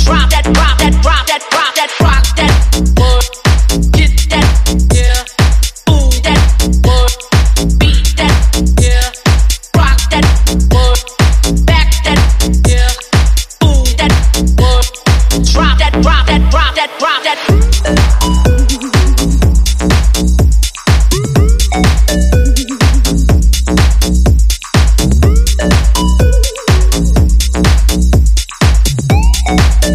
drop that, drop that, drop that, drop that, rock that, work, get that, yeah, move that, work, beat that, yeah, rock that, work, back that, yeah, move that, work, drop that, drop that, drop that, drop that.